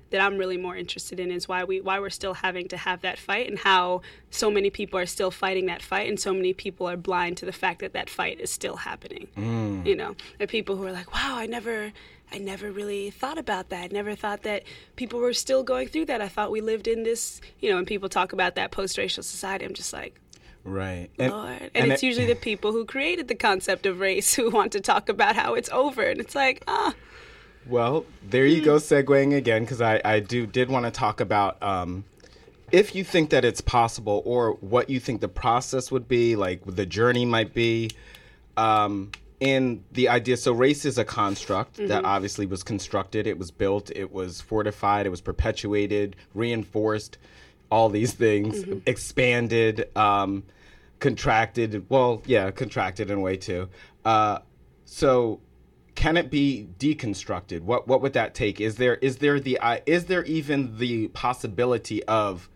that I'm really more interested in, is why we why we're still having to have that fight, and how so many people are still fighting that fight, and so many people are blind to the fact that that fight is still happening. Mm. You know, there are people who are like, wow, I never I never really thought about that. I never thought that people were still going through that. I thought we lived in this, you know, when people talk about that post-racial society, I'm just like, right. Lord. And, and it's it, usually the people who created the concept of race who want to talk about how it's over. And it's like, ah. Well, there you go, segueing again, because I, I do did want to talk about um, if you think that it's possible, or what you think the process would be, like the journey might be, um, in the idea. So race is a construct mm-hmm. that obviously was constructed, it was built, it was fortified, it was perpetuated, reinforced, all these things, mm-hmm. expanded, um, contracted, well, yeah, contracted in a way too. Uh, so can it be deconstructed? What what would that take? Is there is there the uh, is there even the possibility of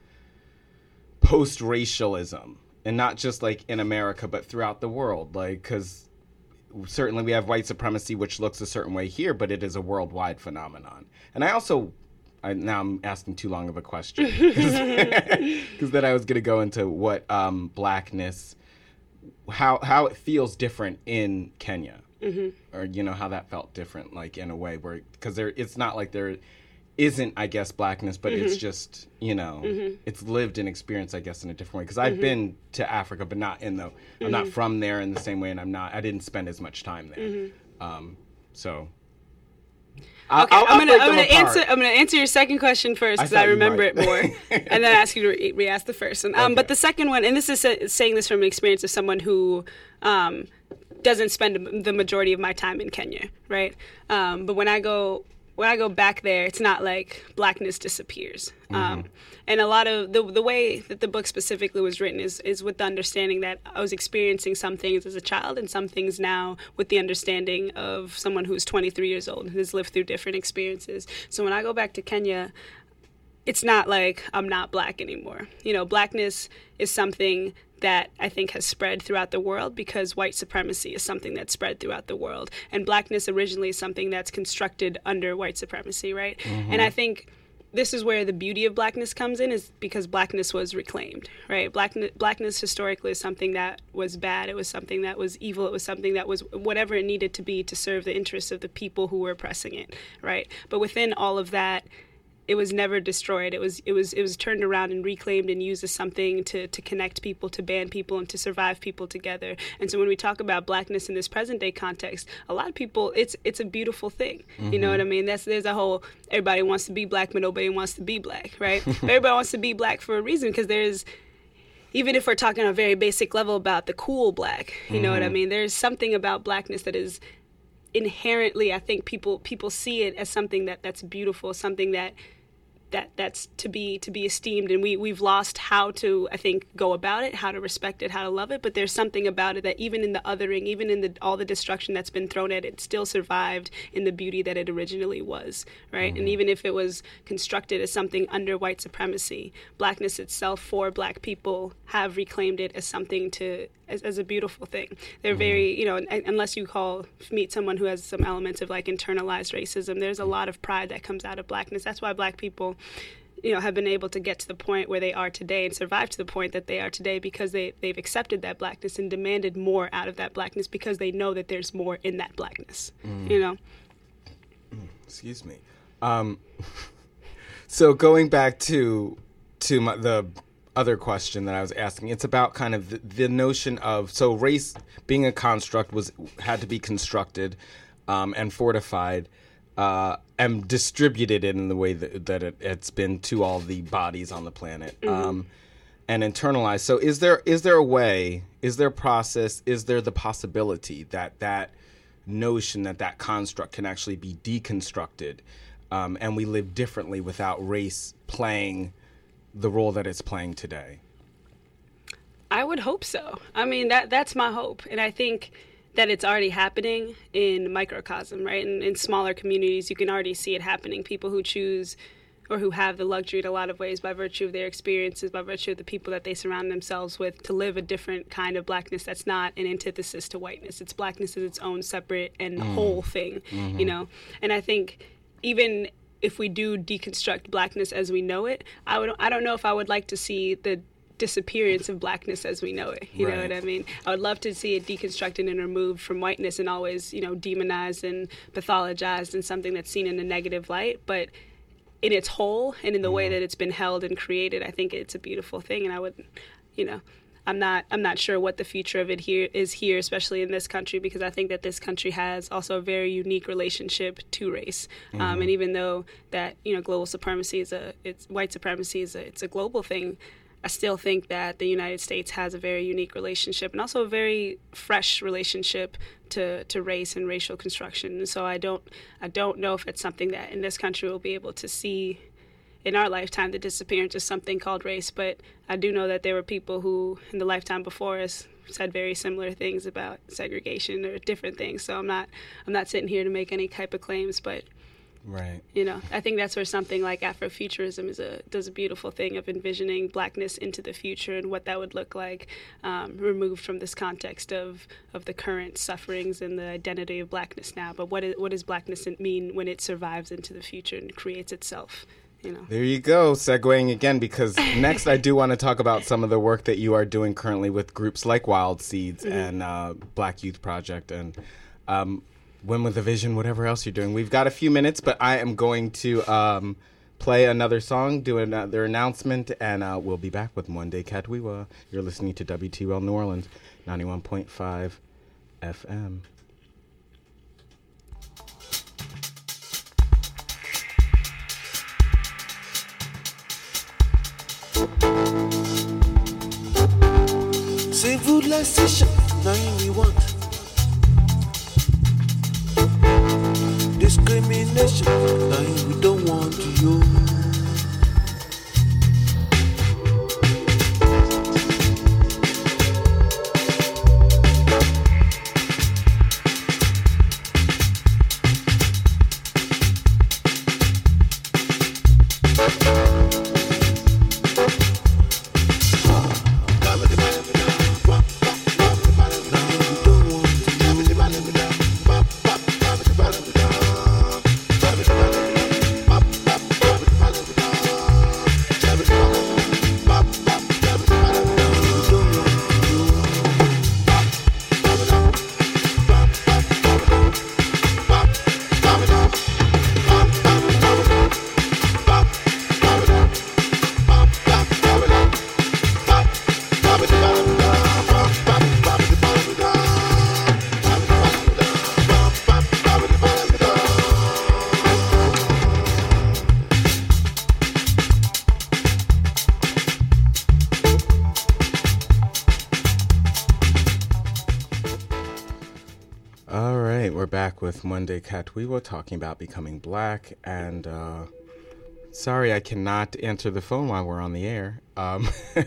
post-racialism, and not just like in America, but throughout the world? Like, because certainly we have white supremacy, which looks a certain way here, but it is a worldwide phenomenon. And I also, I, now I'm asking too long of a question, because then I was going to go into what um, blackness, how how it feels different in Kenya. Mm-hmm. Or, you know, how that felt different, like in a way where, because there, it's not like there isn't, I guess, blackness, but mm-hmm. it's just, you know, mm-hmm. it's lived and experienced, I guess, in a different way. Because I've mm-hmm. been to Africa, but not in the, mm-hmm. I'm not from there in the same way, and I'm not, I didn't spend as much time there. Mm-hmm. Um, so. I'll, okay, I'll, I'm gonna, I'll I'm gonna apart. answer. I'm gonna answer your second question first because I, I remember it more, and then ask you to re- re-ask the first one. Um, okay. But the second one, and this is uh, saying this from an experience of someone who um, doesn't spend the majority of my time in Kenya, right? Um, but when I go when I go back there, it's not like blackness disappears. Mm-hmm. Um, and a lot of the the way that the book specifically was written is is with the understanding that I was experiencing some things as a child and some things now with the understanding of someone who's twenty-three years old and has lived through different experiences. So when I go back to Kenya, it's not like I'm not black anymore. You know, blackness is something that I think has spread throughout the world because white supremacy is something that's spread throughout the world. And blackness originally is something that's constructed under white supremacy, right? Mm-hmm. And I think this is where the beauty of blackness comes in, is because blackness was reclaimed, right? Blackness, blackness historically is something that was bad. It was something that was evil. It was something that was whatever it needed to be to serve the interests of the people who were oppressing it, right? But within all of that, it was never destroyed. It was it was it was turned around and reclaimed and used as something to, to connect people, to band people, and to survive people together. And so when we talk about blackness in this present day context, a lot of people, it's it's a beautiful thing. Mm-hmm. You know what I mean? That's there's a whole, everybody wants to be black, but nobody wants to be black, right? Everybody wants to be black for a reason, because there's, even if we're talking on a very basic level about the cool black, you mm-hmm. know what I mean? There's something about blackness that is inherently, I think people people see it as something that that's beautiful, something that that that's to be to be esteemed, and we we've lost how to, I think, go about it, how to respect it, how to love it. But there's something about it that even in the othering, even in the all the destruction that's been thrown at it, it still survived in the beauty that it originally was, right? Mm-hmm. And even if it was constructed as something under white supremacy, blackness itself for black people have reclaimed it as something to As, as a beautiful thing. They're very, you know, unless you call, meet someone who has some elements of like internalized racism, there's a lot of pride that comes out of blackness. That's why black people, you know, have been able to get to the point where they are today and survive to the point that they are today, because they, they've accepted that blackness and demanded more out of that blackness, because they know that there's more in that blackness, mm. you know? Excuse me. Um, so going back to, to my, the other question that I was asking, it's about kind of the, the notion of, so race being a construct was had to be constructed um, and fortified uh, and distributed in the way that, that it, it's been to all the bodies on the planet, mm-hmm. um, and internalized. So is there is there a way, is there a process, is there the possibility that that notion, that that construct can actually be deconstructed um, and we live differently without race playing the role that it's playing today? I would hope so. I mean, that that's my hope. And I think that it's already happening in microcosm, right? In, in smaller communities, you can already see it happening. People who choose or who have the luxury in a lot of ways by virtue of their experiences, by virtue of the people that they surround themselves with, to live a different kind of blackness that's not an antithesis to whiteness. It's blackness as its own separate and mm. whole thing, mm-hmm. you know? And I think even if we do deconstruct blackness as we know it, I would I don't know if I would like to see the disappearance of blackness as we know it. You right. know what I mean? I would love to see it deconstructed and removed from whiteness and always, you know, demonized and pathologized and something that's seen in a negative light. But in its whole and in the mm-hmm. way that it's been held and created, I think it's a beautiful thing. And I would, you know, I'm not I'm not sure what the future of it here is here, especially in this country, because I think that this country has also a very unique relationship to race. Mm-hmm. Um, and even though that, you know, global supremacy is a, it's white supremacy is a, it's a global thing, I still think that the United States has a very unique relationship and also a very fresh relationship to, to race and racial construction. And so I don't I don't know if it's something that in this country we'll be able to see in our lifetime, the disappearance of something called race. But I do know that there were people who, in the lifetime before us, said very similar things about segregation or different things. So I'm not I'm not sitting here to make any type of claims, but right. you know, I think that's where something like Afrofuturism is a does a beautiful thing of envisioning blackness into the future and what that would look like, um, removed from this context of, of the current sufferings and the identity of blackness now. But what is, what does blackness mean when it survives into the future and creates itself? You know. There you go, segueing again, because next I do want to talk about some of the work that you are doing currently with groups like Wild Seeds mm-hmm. and uh, Black Youth Project and um, Women with a Vision, whatever else you're doing. We've got a few minutes, but I am going to um, play another song, do another announcement, and uh, we'll be back with Monday Katwiwa. You're listening to W T O L New Orleans, ninety-one point five F M. Civilization, now we want. Discrimination, now we don't want you. With Monday Katwiwa talking about becoming black, and uh, sorry I cannot answer the phone while we're on the air. Um,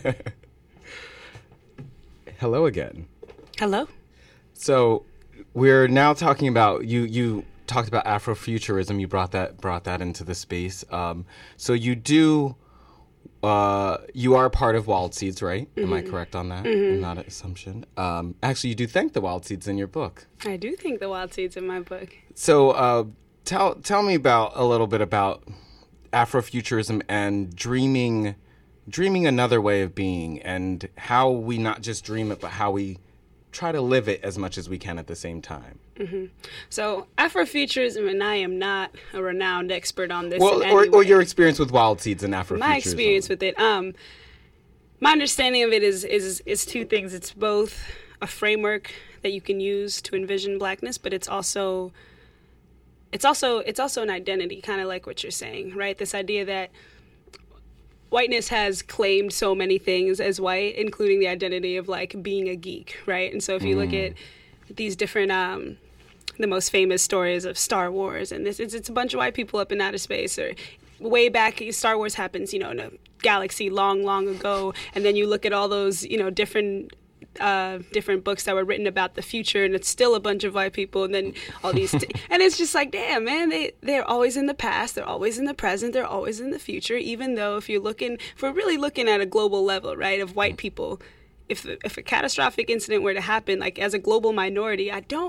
hello again. Hello. So we're now talking about you. You talked about Afrofuturism. You brought that brought that into the space. Um, so you do. Uh, you are part of Wild Seeds, right? Mm-hmm. Am I correct on that? Mm-hmm. Not an assumption. Um, actually, you do thank the Wild Seeds in your book. I do thank the Wild Seeds in my book. So uh, tell tell me about a little bit about Afrofuturism and dreaming, dreaming another way of being, and how we not just dream it, but how we try to live it as much as we can at the same time. Mm-hmm. So Afrofuturism, and I am not a renowned expert on this. Well, in or, any or way. your experience with Wild Seeds and Afrofuturism. My experience with it. Um, my understanding of it is is is two things. It's both a framework that you can use to envision blackness, but it's also it's also it's also an identity, kind of like what you're saying, right? This idea that whiteness has claimed so many things as white, including the identity of like being a geek, right? And so if you mm. look at these different um, the most famous stories of Star Wars, and this it's, it's a bunch of white people up in outer space, or way back, Star Wars happens, you know, in a galaxy long, long ago, and then you look at all those, you know, different uh, different books that were written about the future, and it's still a bunch of white people, and then all these, t- and it's just like, damn, man, they they're always in the past, they're always in the present, they're always in the future, even though if you're looking, if we're really looking at a global level, right, of white people, if if a catastrophic incident were to happen, like as a global minority, I don't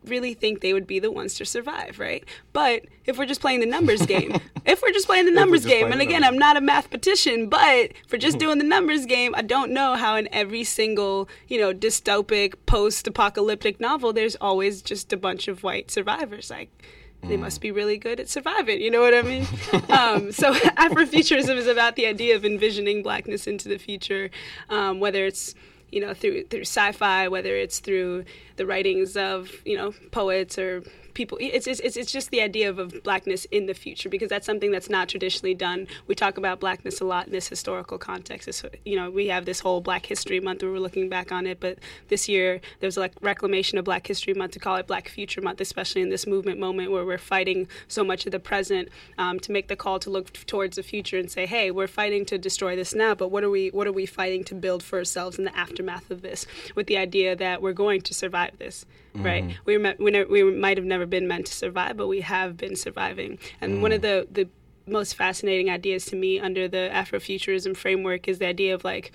really think they would be the ones to survive, right? But if we're just playing the numbers game, if we're just playing the numbers game, and again, I'm not a mathematician, but for just doing the numbers game, I don't know how in every single, you know, dystopic, post-apocalyptic novel, there's always just a bunch of white survivors. Like, they must be really good at surviving, you know what I mean? um, so Afrofuturism is about the idea of envisioning blackness into the future, um, whether it's, you know, through through sci-fi, whether it's through the writings of, you know, poets or people. It's it's it's just the idea of, of blackness in the future, because that's something that's not traditionally done. We talk about blackness a lot in this historical context. It's, you know, we have this whole Black History Month where we're looking back on it, but this year there's a like, reclamation of Black History Month to call it Black Future Month, especially in this movement moment where we're fighting so much of the present, um, to make the call to look towards the future and say, hey, we're fighting to destroy this now, but what are we what are we fighting to build for ourselves in the aftermath of this, with the idea that we're going to survive this. Right, mm. we were, we, ne- we might have never been meant to survive, but we have been surviving. And mm. one of the, the most fascinating ideas to me under the Afrofuturism framework is the idea of, like,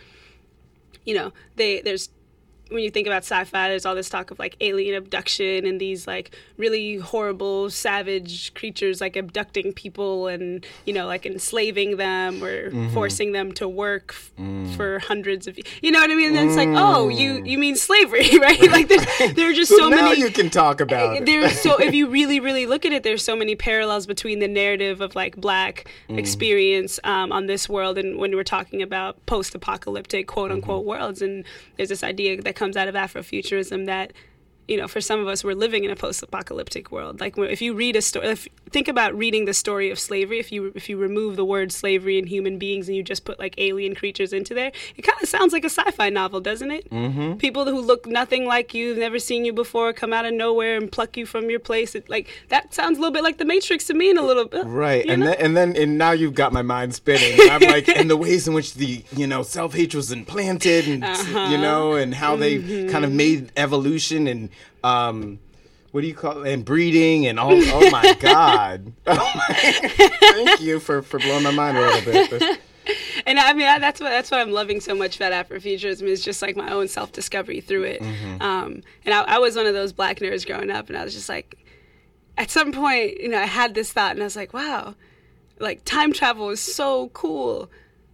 you know, they there's when you think about sci-fi, there's all this talk of like alien abduction and these like really horrible, savage creatures like abducting people and, you know, like enslaving them or mm-hmm. forcing them to work f- mm. for hundreds of, you know what I mean? And then it's like, oh, you you mean slavery, right? Like there's, there are just so, so now many. you can talk about it. There's so if you really really look at it, there's so many parallels between the narrative of like Black mm. experience um, on this world and when we're talking about post-apocalyptic quote unquote mm-hmm. worlds. And there's this idea that comes out of Afrofuturism that, you know, for some of us, we're living in a post-apocalyptic world. Like, if you read a story, if, think about reading the story of slavery. If you if you remove the word slavery and human beings and you just put like alien creatures into there, it kind of sounds like a sci-fi novel, doesn't it? Mm-hmm. People who look nothing like you, never seen you before, come out of nowhere and pluck you from your place. It, like that sounds a little bit like The Matrix to me, in a little bit. Right, and know? then, and then and now you've got my mind spinning. I'm like, and the ways in which the you know self-hate was implanted, and uh-huh. you know, and how they mm-hmm. kind of made evolution and. Um, what do you call it? And breeding and all. Oh my God! Oh my, thank you for, for blowing my mind a little bit. And I mean, that's what that's what I'm loving so much about Afrofuturism is just like my own self discovery through it. Mm-hmm. Um, and I, I was one of those Black nerds growing up, and I was just like, at some point, you know, I had this thought, and I was like, wow, like time travel is so cool.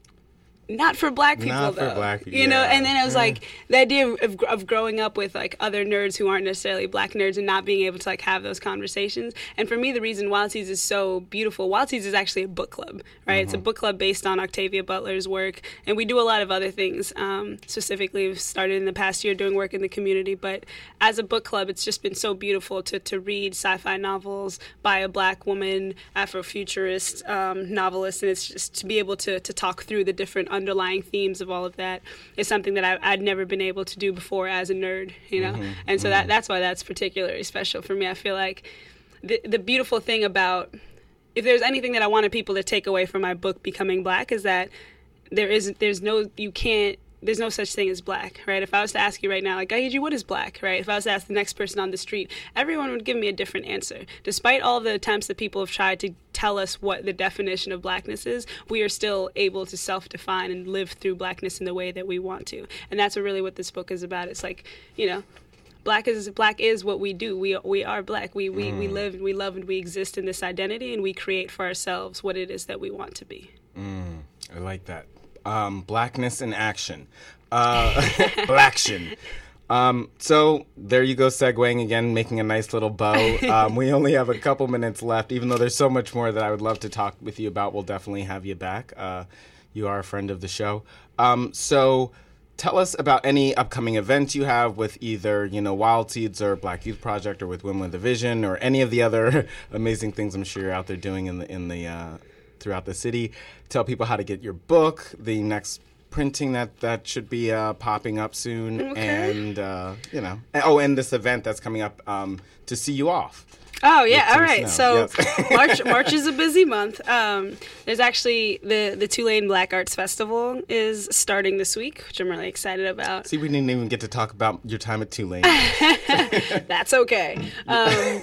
Not for Black people, Not though. for Black people, you know. yeah. And then it was yeah. like the idea of, of growing up with like other nerds who aren't necessarily Black nerds and not being able to like have those conversations. And for me, the reason Wild Seeds is so beautiful, Wild Seeds is actually a book club, right? Mm-hmm. It's a book club based on Octavia Butler's work, and we do a lot of other things. Um, specifically, we've started in the past year doing work in the community, but as a book club, it's just been so beautiful to to read sci-fi novels by a Black woman, Afrofuturist um, novelist, and it's just to be able to to talk through the different underlying themes of all of that is something that I, I'd never been able to do before as a nerd, you know? Mm-hmm. And so mm-hmm. that that's why that's particularly special for me. I feel like the the beautiful thing about, if there's anything that I wanted people to take away from my book, Becoming Black, is that there is, there's no, you can't, there's no such thing as Black, right? If I was to ask you right now, like, Gaiji, what is Black, right? If I was to ask the next person on the street, everyone would give me a different answer. Despite all the attempts that people have tried to tell us what the definition of Blackness is, we are still able to self-define and live through Blackness in the way that we want to. And that's really what this book is about. It's like, you know, Black is Black is what we do. We we are Black. We we, mm. we live and we love and we exist in this identity, and we create for ourselves what it is that we want to be. Mm, I like that. Um, blackness in action. Uh, Blaction. Um, so there you go, segueing again, making a nice little bow. Um, we only have a couple minutes left, even though there's so much more that I would love to talk with you about. We'll definitely have you back. Uh, you are a friend of the show. Um, so tell us about any upcoming events you have with either, you know, Wild Seeds or Black Youth Project or with Women with a Vision or any of the other amazing things I'm sure you're out there doing in the, in the, uh, throughout the city. Tell people how to get your book, the next printing that, that should be uh, popping up soon, okay. and, uh, you know, and, oh, and this event that's coming up um, to see you off. Oh, yeah, all right. Snow. So yes. March March is a busy month. Um, there's actually the, the Tulane Black Arts Festival is starting this week, which I'm really excited about. See, we didn't even get to talk about your time at Tulane. That's okay. Um,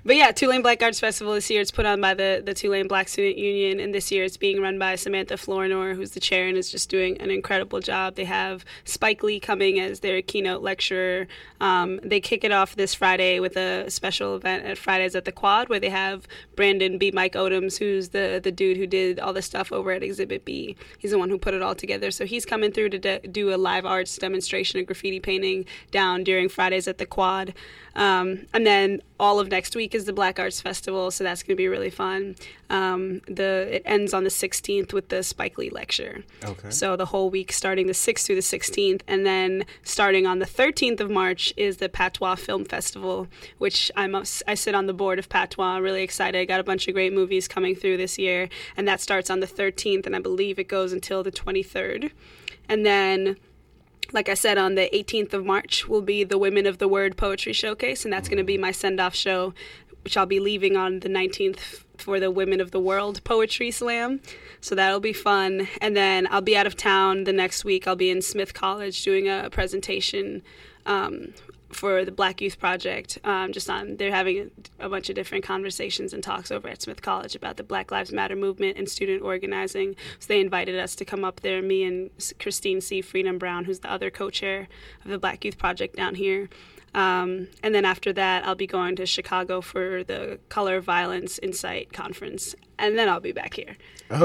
but yeah, Tulane Black Arts Festival this year. It's put on by the, the Tulane Black Student Union, and this year it's being run by Samantha Flournoy, who's the chair and is just doing an incredible job. They have Spike Lee coming as their keynote lecturer. Um, they kick it off this Friday with a special event at Fridays at the Quad, where they have Brandon B. Mike Odoms, who's the, the dude who did all the stuff over at Exhibit B. He's the one who put it all together. So he's coming through to de- do a live arts demonstration of graffiti painting down during Fridays at the Quad. Um, and then all of next week is the Black Arts Festival, so that's going to be really fun. Um, the it ends on the sixteenth with the Spike Lee lecture. Okay. So the whole week starting the sixth through the sixteenth, and then starting on the thirteenth of March is the Patois Film Festival, which I'm a, I sit on the board of Patois. I'm really excited. I got a bunch of great movies coming through this year, and that starts on the thirteenth, and I believe it goes until the twenty-third. And then, like I said, on the eighteenth of March will be the Women of the Word Poetry Showcase, and that's going to be my send-off show, which I'll be leaving on the nineteenth for the Women of the World Poetry Slam. So that'll be fun. And then I'll be out of town the next week. I'll be in Smith College doing a presentation um, for the Black Youth Project. Um, just on, they're having a, a bunch of different conversations and talks over at Smith College about the Black Lives Matter movement and student organizing. So they invited us to come up there, me and Christine C. Freedom Brown, who's the other co-chair of the Black Youth Project down here. Um, and then after that, I'll be going to Chicago for the Color Violence Insight Conference. And then I'll be back here.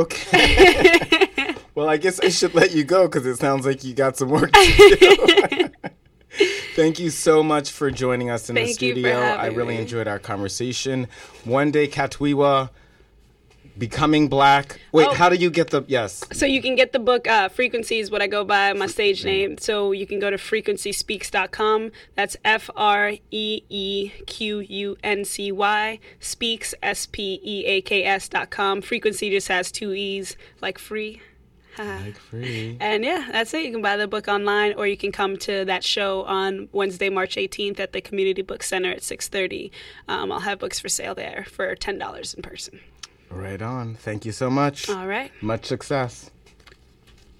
Okay. Well, I guess I should let you go because it sounds like you got some work to do. Thank you so much for joining us in Thank the studio. you for having I really me. enjoyed our conversation. One Day Katwiwa, Becoming Black. Wait, Oh. how do you get the... Yes. So you can get the book, uh, Frequency is what I go by, my stage name. So you can go to frequency speaks dot com. That's F R E E Q U N C Y, Speaks, S P E A K S dot com. Frequency just has two E's, like free. Like free. And yeah, that's it. You can buy the book online, or you can come to that show on Wednesday, March eighteenth at the Community Book Center at six thirty. Um, I'll have books for sale there for ten dollars in person. Right on. Thank you so much. All right. Much success.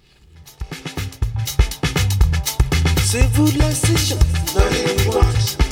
C'est vous la session ninety-one.